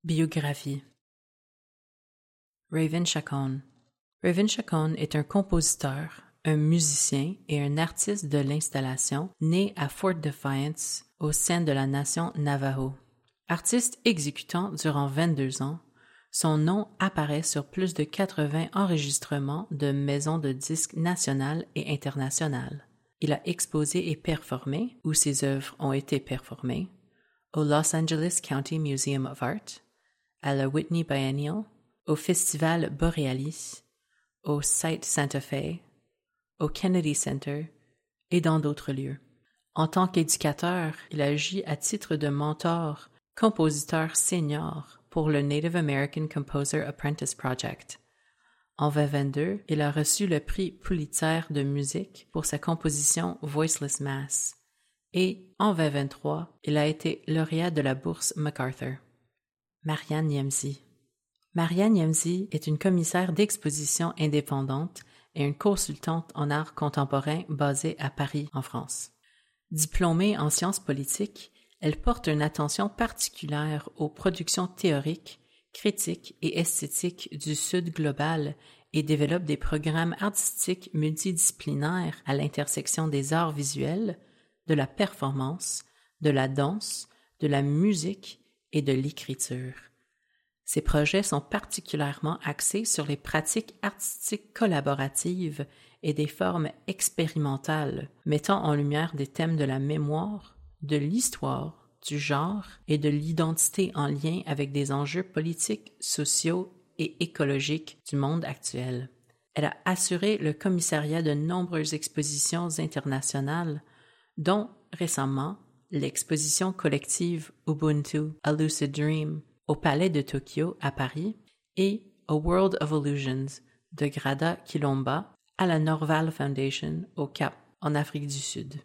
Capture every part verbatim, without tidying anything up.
Biographie. Raven Chacon. Raven Chacon est un compositeur, un musicien et un artiste de l'installation né à Fort Defiance, au sein de la nation Navajo. Artiste exécutant durant vingt-deux ans, son nom apparaît sur plus de quatre-vingts enregistrements de maisons de disques nationales et internationales. Il a exposé et performé, ou ses œuvres ont été performées, au Los Angeles County Museum of Art, à la Whitney Biennial, au Festival Borealis, au Site Santa Fe, au Kennedy Center et dans d'autres lieux. En tant qu'éducateur, il agit à titre de mentor, compositeur senior pour le Native American Composer Apprentice Project. En vingt vingt-deux, il a reçu le prix Pulitzer de musique pour sa composition Voiceless Mass. Et en vingt vingt-trois, il a été lauréat de la bourse MacArthur. Marianne Niemzy. Marianne Niemzy est une commissaire d'exposition indépendante et une consultante en art contemporain basée à Paris, en France. Diplômée en sciences politiques, elle porte une attention particulière aux productions théoriques, critiques et esthétiques du Sud global et développe des programmes artistiques multidisciplinaires à l'intersection des arts visuels, de la performance, de la danse, de la musique et de l'écriture. Ces projets sont particulièrement axés sur les pratiques artistiques collaboratives et des formes expérimentales, mettant en lumière des thèmes de la mémoire, de l'histoire, du genre et de l'identité en lien avec des enjeux politiques, sociaux et écologiques du monde actuel. Elle a assuré le commissariat de nombreuses expositions internationales, dont récemment l'exposition collective Ubuntu, A Lucid Dream au Palais de Tokyo à Paris et A World of Illusions de Grada Quilomba à la Norval Foundation au Cap, en Afrique du Sud.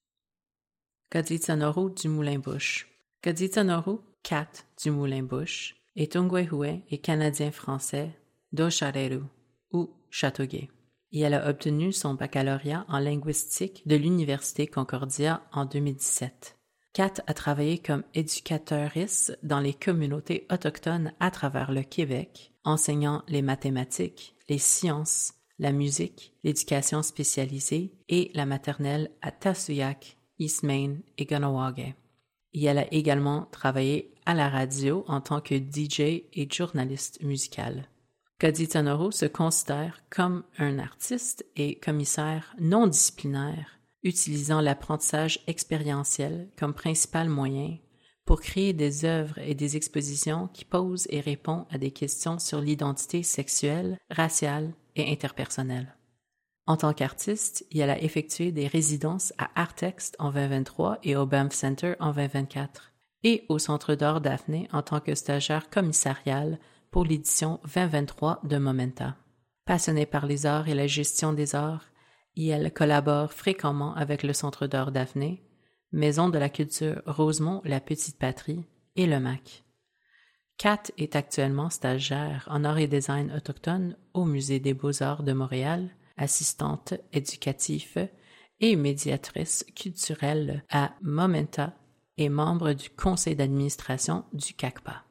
Kaditsanoro du Moulin-Bouche. Kaditsanoro, Kat du Moulin-Bouche, est Ongwehoué et Canadien-Français d'Oshareru ou Châteauguay. Et elle a obtenu son baccalauréat en linguistique de l'Université Concordia en deux mille dix-sept. Kat a travaillé comme éducatrice dans les communautés autochtones à travers le Québec, enseignant les mathématiques, les sciences, la musique, l'éducation spécialisée et la maternelle à Tasuyak, Eastmain et Kahnawake. Et elle a également travaillé à la radio en tant que D J et journaliste musicale. Kaditsanoro se considère comme un artiste et commissaire non disciplinaire, utilisant l'apprentissage expérientiel comme principal moyen pour créer des œuvres et des expositions qui posent et répondent à des questions sur l'identité sexuelle, raciale et interpersonnelle. En tant qu'artiste, elle a effectué des résidences à Artext en vingt vingt-trois et au Banff Center en vingt vingt-quatre, et au Centre d'art Daphné en tant que stagiaire commissariale pour l'édition vingt vingt-trois de Momenta. Passionnée par les arts et la gestion des arts, elle collabore fréquemment avec le Centre d'art Daphné, Maison de la culture Rosemont La Petite Patrie et le M A C. Kat est actuellement stagiaire en art et design autochtone au Musée des beaux-arts de Montréal, assistante éducative et médiatrice culturelle à Momenta et membre du conseil d'administration du C A C P A.